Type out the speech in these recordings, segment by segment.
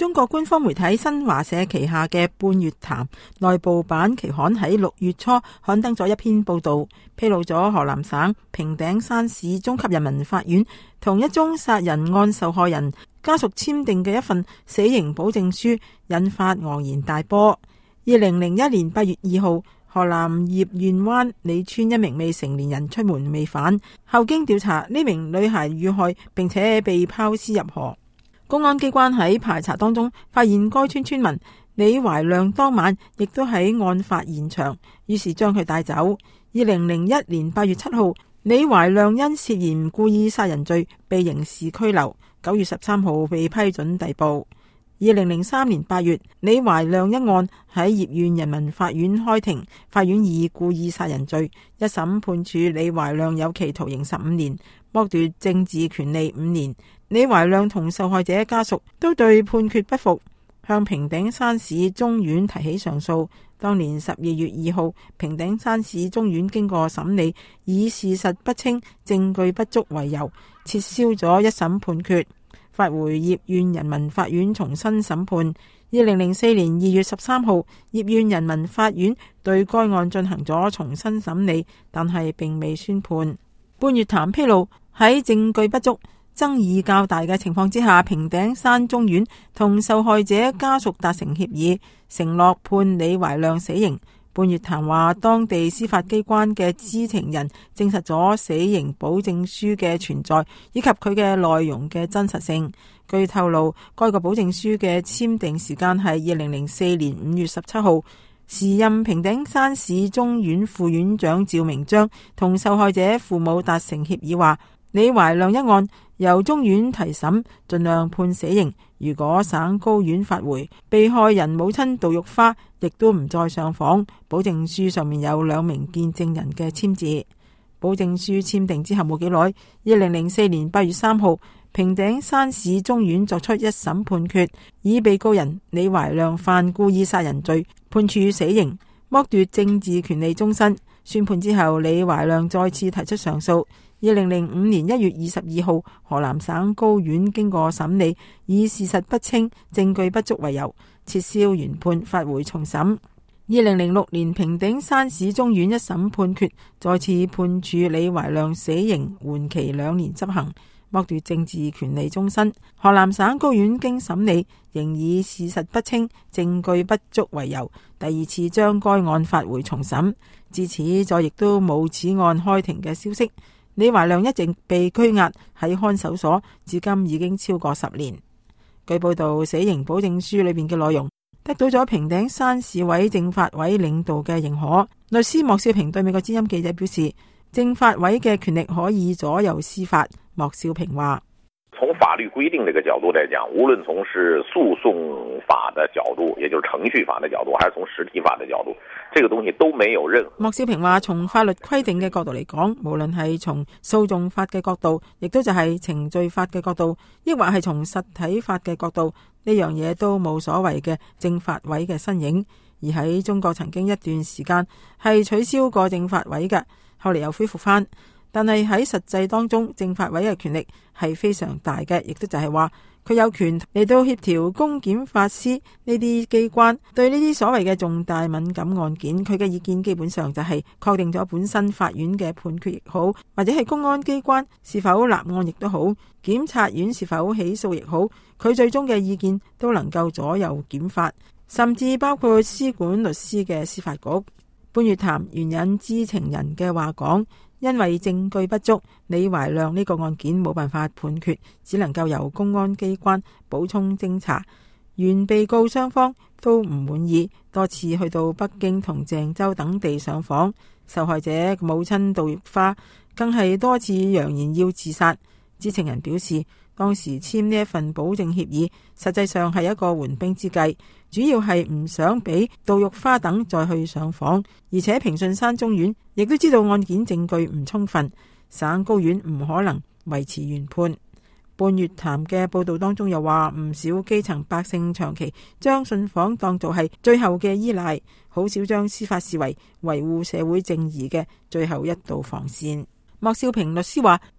中國官方媒體新華社旗下嘅《半月談》內部版期刊喺6月初刊登咗一篇報道，披露咗河南省平頂山市中級人民法院同一宗殺人案受害人家屬簽訂嘅一份死刑保證書，引發昂然大波。2001年8月2號，河南葉縣灣李村一名未成年人出門未返，後經調查，呢名女孩遇害並且被拋屍入河。公安機關喺排查當中發現該村村民李懷亮當晚亦都喺案發現場，於是將佢帶走。2001年8月7號，李懷亮因涉嫌故意殺人罪被刑事拘留，9月13號被批准逮捕。2003年8月，李懷亮一案喺葉縣人民法院開庭，法院以故意殺人罪一審判處李懷亮有期徒刑15年，剝奪政治權利5年。李懷亮同受害者家屬都對判決不服，向平頂山市中院提起上訴。當年12月2號，平頂山市中院經過審理，以事實不清、證據不足為由，撤銷咗一審判決，發回葉縣人民法院重新審判。2004年2月13號，葉縣人民法院對該案進行咗重新審理，但係並未宣判。半月談披露，喺證據不足、爭議較大嘅情況之下，平頂山中院同受害者家屬達成協議，承諾判李懷亮死刑。半月談話，當地司法機關嘅知情人證實咗死刑保證書嘅存在，以及佢嘅內容嘅真實性。據透露，該個保證書嘅簽訂時間係2004年5月17號。時任平頂山市中院副院長趙明章同受害者父母達成協議，話李懷亮一案由中院提審，盡量判死刑。如果省高院發回，被害人母親杜玉花亦都唔再上訪。保證書上面有2名見證人嘅簽字。保證書簽訂之後冇幾耐，2004年8月3號，平頂山市中院作出一審判決，以被告人李懷亮犯故意殺人罪，判處死刑，剝奪政治權利終身。宣判之後，李懷亮再次提出上訴。2005年1月22號，河南省高院經過審理，以事實不清、證據不足為由，撤銷原判，發回重審。2006年，平頂山市中院一審判決，再次判處李懷亮死刑，緩期2年執行，剝奪政治權利終身。河南省高院經審理，仍以事實不清、證據不足為由，第2次將該案發回重審。至此，再亦都冇此案開庭嘅消息。李懷亮一直被拘押喺看守所，至今已經超過10年。據報道，死刑保證書裏面嘅內容得到咗平頂山市委政法委領導嘅認可。律師莫少平對美國之音記者表示，政法委嘅權力可以左右司法。莫少平話： 從法律規定這個角度來講，無論從是訴訟法的角度，也就是程序法的角度，還是從實體法的角度，這個東西都沒有任何。 莫少平話：從法律規定嘅角度嚟講，無論係從訴訟法嘅角度，亦都就係程序法嘅角度，抑或係從實體法嘅角度，呢樣嘢都冇所謂嘅政法委嘅身影。而喺中國曾經一段時間係取消過政法委嘅，後嚟又恢復翻。但係喺實際當中，政法委嘅權力係非常大嘅，亦都就係話佢有權嚟到協調公檢法司呢啲機關對呢啲所謂嘅重大敏感案件，佢嘅意見基本上就係確定咗本身法院嘅判決亦好，或者係公安機關是否立案亦都好，檢察院是否起訴亦好，佢最終嘅意見都能夠左右檢法，甚至包括司管律師嘅司法局。半月談援引知情人嘅話講，因為證據不足，李懷亮呢個案件冇辦法判決，只能夠由公安機關補充偵查。原被告雙方都唔滿意，多次去到北京同鄭州等地上訪。受害者母親杜玉花更係多次揚言要自殺。知情人表示，當時簽呢一份保證協議，實際上係一個緩兵之計，主要係唔想俾杜玉花等再去上訪，而且平順山中院亦都知道案件證據唔充分，省高院唔可能維持原判。半月談嘅報道當中又話，唔少基層百姓長期將信訪當做係最後嘅依賴，好少將司法視為維護社會正義嘅最後一道防線。莫少平律師話，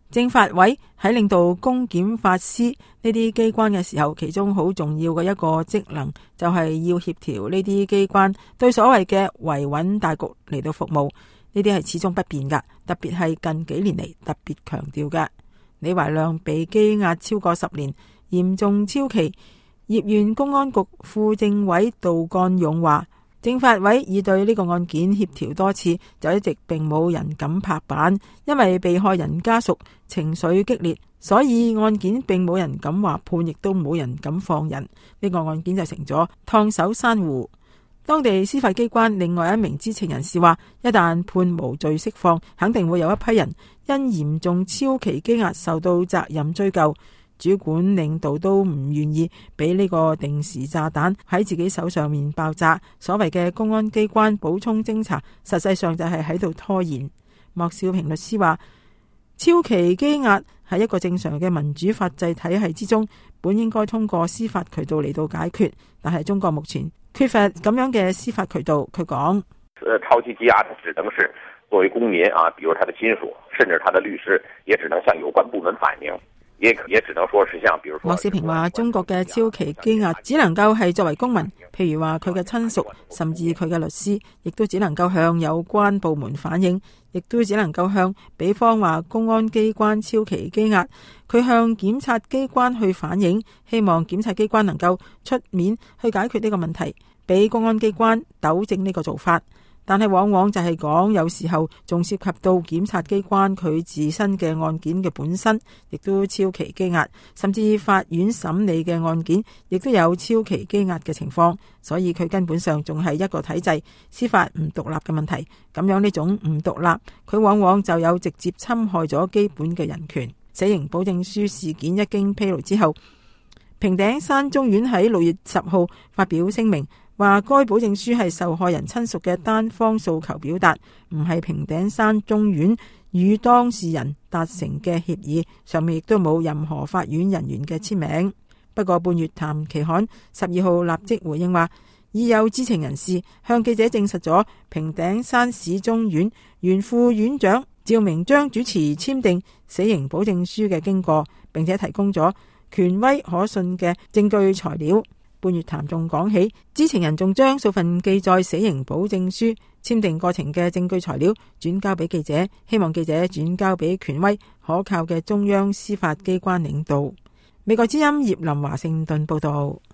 政法委喺領導公檢法司呢啲機關嘅時候，其中好重要嘅一個職能就係要協調呢啲機關對所謂嘅維穩大局嚟到服務，呢啲係始終不變噶，特別係近幾年嚟特別強調嘅。李懷亮被羈押超過10年，嚴重超期。葉縣公安局副政委杜幹勇話，政法委已對呢個案件協調多次，就一直並冇人敢拍板，因為被害人家屬情緒激烈，所以案件並冇人敢話判，亦都冇人敢放人。呢個案件就成咗燙手山芋。當地司法機關另外一名知情人士話，一旦判無罪釋放，肯定會有一批人因嚴重超期羈押受到責任追究。主管領導都唔願意俾呢個定時炸彈喺自己手上面爆炸。所謂嘅公安機關補充偵查，實際上就係喺度拖延。莫少平律師話，超期羈押係一個正常嘅民主法治體系之中，本應該通過司法渠道嚟到解決，但係中國目前缺乏咁樣嘅司法渠道。佢講， 超期羈押只能是作為公民啊，比如他的親屬，甚至他的律師，也只能向有關部門反映。也只能說是像，比如說莫少平話，中國嘅超期羈押只能夠係作為公民，譬如話佢嘅親屬，甚至佢嘅律師，亦都只能夠向有關部門反映，亦都只能夠向比方話公安機關超期羈押，佢向檢察機關去反映，希望檢察機關能夠出面去解決呢個問題，俾公安機關糾正呢個做法。但係往往就係講，有時候仲涉及到檢察機關佢自身嘅案件嘅本身，亦都超期羈押，甚至法院審理嘅案件，亦都有超期羈押嘅情況。所以佢根本上仲係一個體制司法唔獨立嘅問題。咁樣呢種唔獨立，佢往往就有直接侵害咗基本嘅人權。死刑保證書事件一經披露之後，平頂山中院喺6月10號發表聲明，話該保證書係受害人親屬嘅單方訴求表達，唔係平頂山中院與當事人達成嘅協議，上面亦都冇任何法院人員嘅簽名。不過半月談期刊12號立即回應話，已有知情人士向記者證實咗平頂山市中院原副院長趙明章主持簽訂死刑保證書嘅經過，並且提供咗權威可信嘅證據材料。半月談仲講起，知情人仲將數份記載死刑保證書簽訂過程嘅證據材料轉交俾記者，希望記者轉交俾權威可靠嘅中央司法機關領導。美國之音葉林華盛頓報道。